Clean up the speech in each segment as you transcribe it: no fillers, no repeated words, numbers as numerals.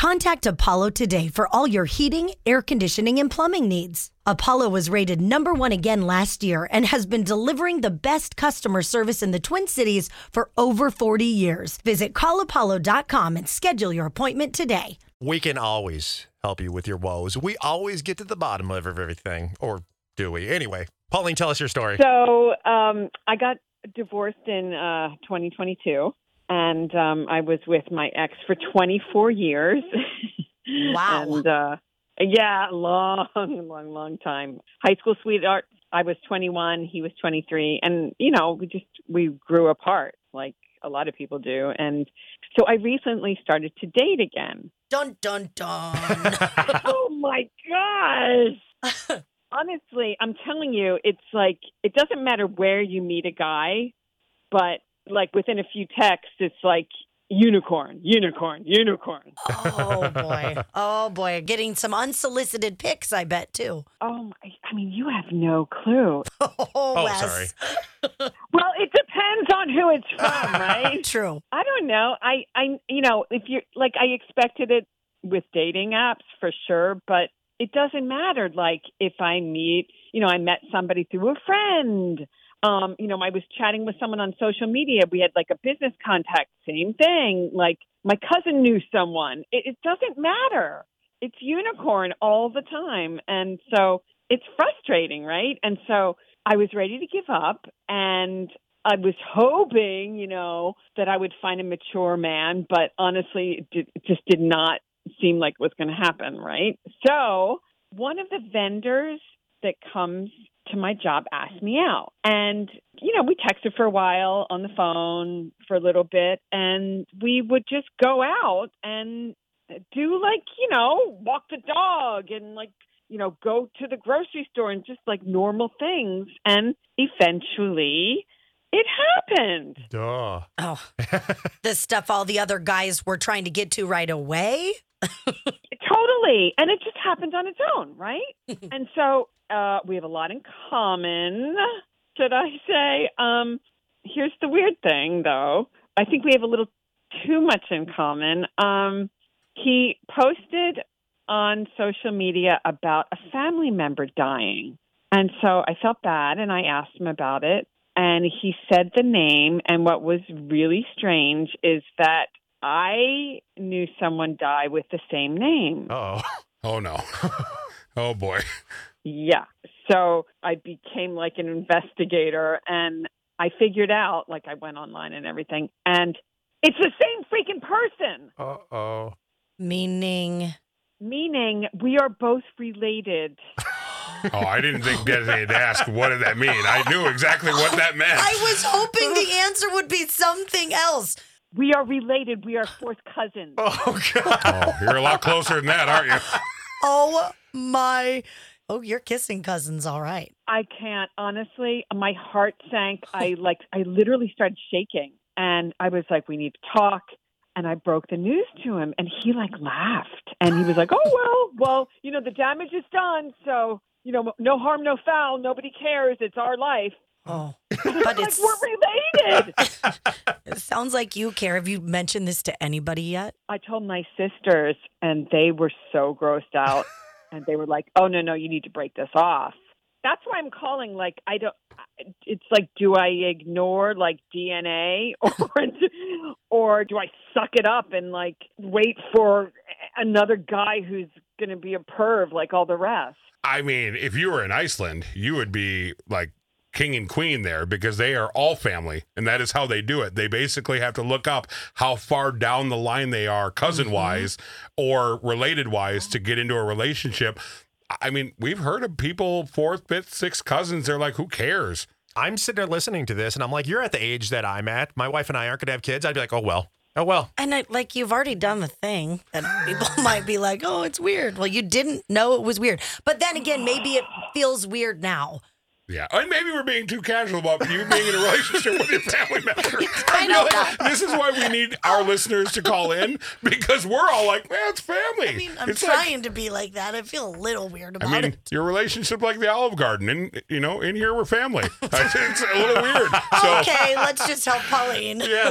Contact Apollo today for all your heating, air conditioning, and plumbing needs. Apollo was rated #1 again last year and has been delivering the best customer service in the Twin Cities for over 40 years. Visit callapollo.com and schedule your appointment today. We can always help you with your woes. We always get to the bottom of everything. Or do we? Anyway, Pauline, tell us your story. So I got divorced in 2022, and I was with my ex for 24 years. Wow. And yeah, long time. High school sweetheart. I was 21. He was 23. And, we grew apart like a lot of people do. And so I recently started to date again. Dun, dun, dun. Oh, my gosh. Honestly, I'm telling you, it's like, it doesn't matter where you meet a guy, but like within a few texts, it's like unicorn. Oh, boy. Getting some unsolicited pics, I bet, too. Oh, I mean, you have no clue. Oh, Wes. Sorry. Well, it depends on who it's from, right? True. I don't know. I if you're like, I expected it with dating apps for sure, but it doesn't matter. Like if I meet, I met somebody through a friend. I was chatting with someone on social media. We had like a business contact, same thing. Like my cousin knew someone. It doesn't matter. It's unicorn all the time. And so it's frustrating, right? And so I was ready to give up, and I was hoping, that I would find a mature man, but honestly, it just did not seem like it was going to happen, right? So one of the vendors that comes to my job asked me out, and, we texted for a while on the phone for a little bit, and we would just go out and do walk the dog and go to the grocery store and just like normal things. And eventually it happened. Duh. Oh, the stuff all the other guys were trying to get to right away? Totally. And it just happened on its own, right? And so we have a lot in common, should I say. Here's the weird thing, though. I think we have a little too much in common. He posted on social media about a family member dying. And so I felt bad, and I asked him about it. And he said the name. And what was really strange is that I knew someone die with the same name. Oh. Oh, no. Oh, boy. Yeah. So I became like an investigator, and I figured out, like I went online and everything, and it's the same freaking person. Uh-oh. Meaning we are both related. Oh, I didn't think they'd ask, what did that mean? I knew exactly what that meant. I was hoping the answer would be something else. We are related. We are fourth cousins. Oh, God. Oh, you're a lot closer than that, aren't you? Oh, my. Oh, you're kissing cousins, all right. I can't. Honestly, my heart sank. I literally started shaking. And I was like, we need to talk. And I broke the news to him. And he laughed. And he was like, oh, well, the damage is done. So, no harm, no foul. Nobody cares. It's our life. Oh, but we're related. It sounds like you care. Have you mentioned this to anybody yet? I told my sisters, and they were so grossed out. And they were like, oh, no, you need to break this off. That's why I'm calling. It's like, do I ignore DNA or do I suck it up and wait for another guy who's going to be a perv like all the rest? I mean, if you were in Iceland, you would be like king and queen there because they are all family, and that is how they do it. They basically have to look up how far down the line they are cousin-wise or related-wise to get into a relationship. I mean, we've heard of people, fourth, fifth, sixth cousins. They're like, who cares? I'm sitting there listening to this, and I'm like, you're at the age that I'm at. My wife and I aren't going to have kids. I'd be like, oh, well. And you've already done the thing that people might be like, oh, it's weird. Well, you didn't know it was weird. But then again, maybe it feels weird now. Yeah, and maybe we're being too casual about you being in a relationship with your family member. I feel like this is why we need our listeners to call in, because we're all like, man, it's family. I mean, I'm it's trying to be like that. I feel a little weird about it. your relationship like the Olive Garden, and in here we're family. It's a little weird. So, Okay, let's just help Pauline. Yeah,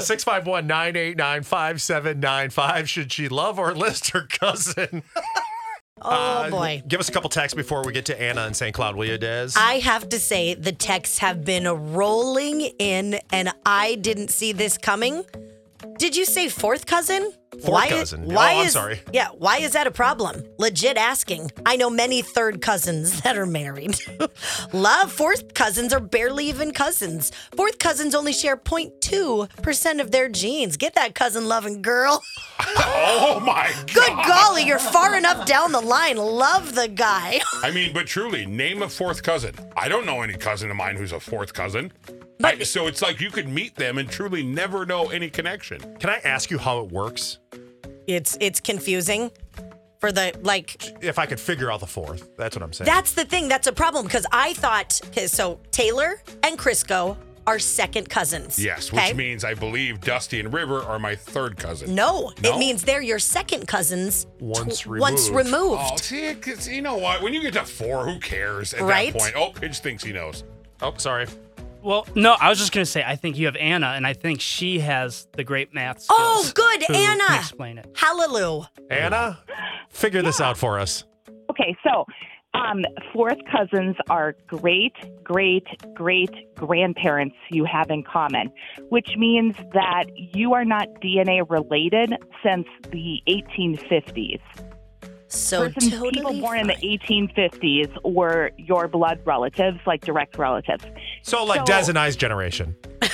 651-989-5795. Should she love or list her cousin? Oh, boy. Give us a couple texts before we get to Anna in St. Cloud, will you, Des? I have to say, the texts have been rolling in, and I didn't see this coming. Did you say fourth cousin? Fourth cousin. I'm sorry. Yeah, why is that a problem? Legit asking. I know many third cousins that are married. Love, fourth cousins are barely even cousins. Fourth cousins only share 0.2% of their genes. Get that cousin loving girl. oh my God. Good golly, you're far enough down the line. Love the guy. I mean, but truly, name a fourth cousin. I don't know any cousin of mine who's a fourth cousin. So it's like you could meet them and truly never know any connection. Can I ask you how it works? It's confusing for the, like... If I could figure out the fourth, that's what I'm saying. That's the thing. That's a problem because I thought, so Taylor and Crisco are second cousins. Yes, okay? which means I believe Dusty and River are my third cousin. No, it means they're your second cousins once removed. Oh, see, 'cause you know what? When you get to 4, who cares at Right? that point? Oh, Pidge thinks he knows. Oh, sorry. Well, no, I was just going to say, I think you have Anna, and I think she has the great math skills. Oh, good, who Anna. can explain it. Hallelujah. Anna, figure this out for us. Okay, so fourth cousins are great, great, great grandparents you have in common, which means that you are not DNA related since the 1850s. So People born in the 1850s were your blood relatives, like direct relatives. So like Des and I's generation.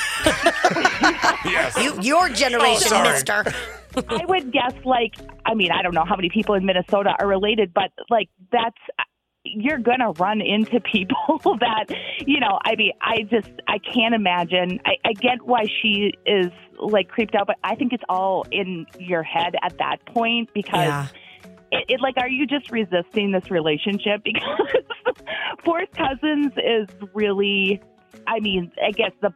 Yes. Your generation, sorry. mister. I would guess, I don't know how many people in Minnesota are related, but you're going to run into people that, I can't imagine. I get why she is creeped out, but I think it's all in your head at that point because are you just resisting this relationship? Because fourth cousins is really, I guess the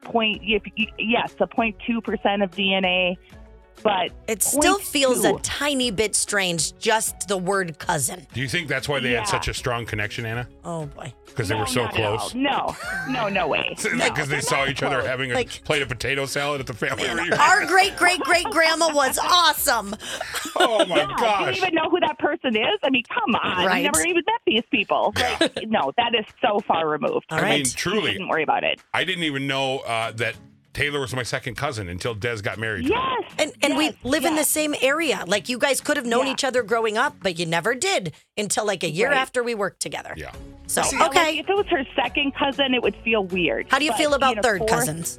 0.2% of DNA, but it still feels a tiny bit strange, just the word cousin. Do you think that's why they had such a strong connection, Anna? Oh, boy. Because they were so close? No way. Because they saw each other having a plate of potato salad at the family reunion. Our great-great-great-grandma was awesome. Oh, my gosh. You don't even know who that person is? Come on. Right. You never even met these people. Yeah. No, that is so far removed. All I right. mean, truly. Don't worry about it. I didn't even know that Taylor was my second cousin until Des got married. Yes. And we live in the same area. You guys could have known each other growing up, but you never did until a year after we worked together. Yeah. So, If it was her second cousin, it would feel weird. How do you feel about third fourth cousins?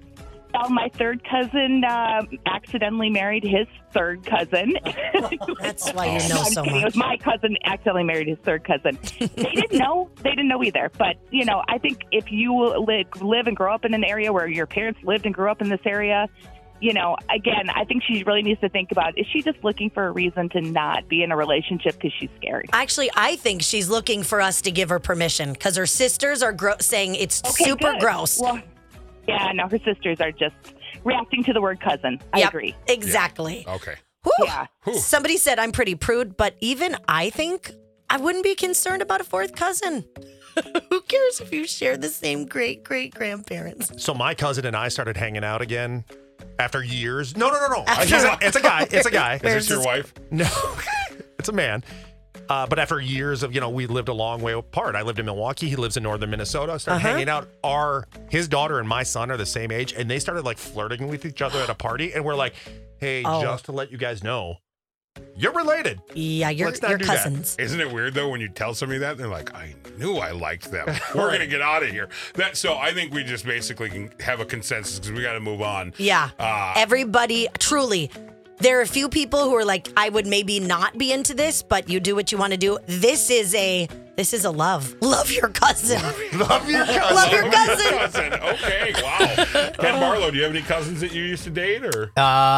My third cousin accidentally married his third cousin. That's why you know I'm so kidding. It much. was my cousin accidentally married his third cousin. They didn't know. They didn't know either. But, I think if you live and grow up in an area where your parents lived and grew up in this area, again, I think she really needs to think about, is she just looking for a reason to not be in a relationship because she's scared? Actually, I think she's looking for us to give her permission because her sisters are saying it's super good. gross. Well, yeah, no, her sisters are just reacting to the word cousin. I agree. Exactly. Yeah. Okay. Whew. Yeah. Somebody said I'm pretty prude, but even I think I wouldn't be concerned about a fourth cousin. Who cares if you share the same great-great-grandparents? So my cousin and I started hanging out again after years. No. After- It's a guy. It's a guy. Is this your wife? No, it's a man. But after years of, we lived a long way apart. I lived in Milwaukee. He lives in northern Minnesota. Started hanging out. His daughter and my son are the same age, and they started flirting with each other at a party. And we're like, hey, just to let you guys know, you're related. Yeah, you're Let's not do that. cousins. Isn't it weird though when you tell somebody that they're like, I knew I liked them. We're gonna get out of here. So I think we just basically can have a consensus because we got to move on. Yeah. Everybody, truly. There are a few people who are like, I would maybe not be into this, but you do what you want to do. This is a love. Love your cousin. Love your cousin. Love your cousin. Okay, wow. Ken Barlow, do you have any cousins that you used to date or?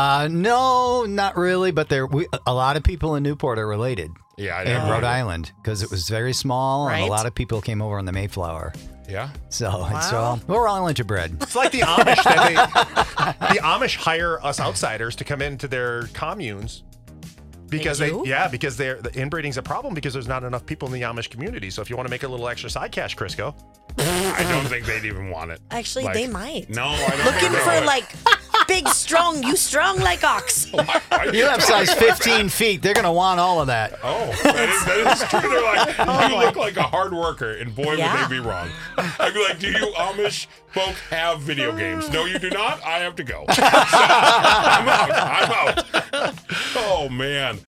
No, not really, but a lot of people in Newport are related. Yeah, I in know. Rhode Island because it was very small and Right. a lot of people came over on the Mayflower. Yeah. So we're all into bread. It's like the Amish. The Amish hire us outsiders to come into their communes because because the inbreeding's a problem because there's not enough people in the Amish community. So if you want to make a little extra side cash, Crisco. I don't think they'd even want it. Actually, they might. No, I don't. Looking for like big, strong. You strong like ox. You have size 15 feet. They're going to want all of that. Oh, that is true. They're like, you look like a hard worker, and boy, would they be wrong. I'd be like, do you Amish folk have video games? No, you do not? I have to go. So, I'm out. Oh, man.